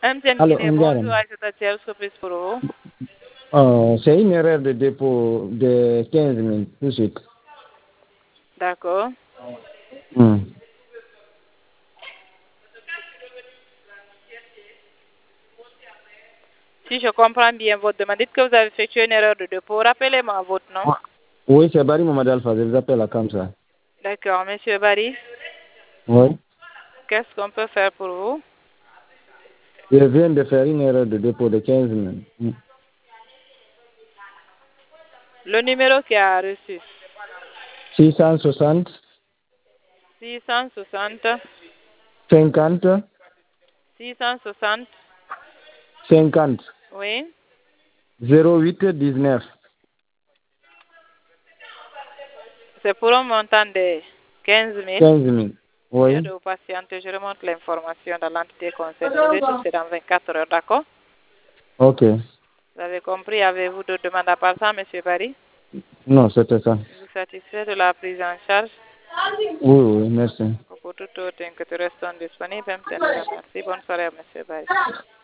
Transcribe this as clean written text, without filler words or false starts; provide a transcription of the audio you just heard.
MTN Allô, Guinée, bonjour, Aïssata Thiel, surprise pour vous. c'est une erreur de dépôt de 15 000, tout de suite. D'accord. Si je comprends bien votre demande, dites que vous avez effectué une erreur de dépôt. Rappelez-moi votre nom. Oui, c'est Barry Mohamed Alpha, je vous appelle comme ça. D'accord, monsieur Barry. Oui. Qu'est-ce qu'on peut faire pour vous? Je viens de faire une erreur de dépôt de 15 000. Le numéro qui a reçu. 660 660 50 660. 50 Oui. 08 19. C'est pour un montant de 15 000. 15 000. Veuillez Oui. de vous patienter, je remonte l'information dans l'entité concernée. Je vais toucher dans 24 heures, d'accord? Ok. Vous avez compris, avez-vous d'autres demandes à part ça, monsieur Barry? Non, c'était ça. Vous satisfait de la prise en charge? Oui, oui, merci. Pour tout autre que tu restes disponible, merci. Bonne soirée, monsieur Barry.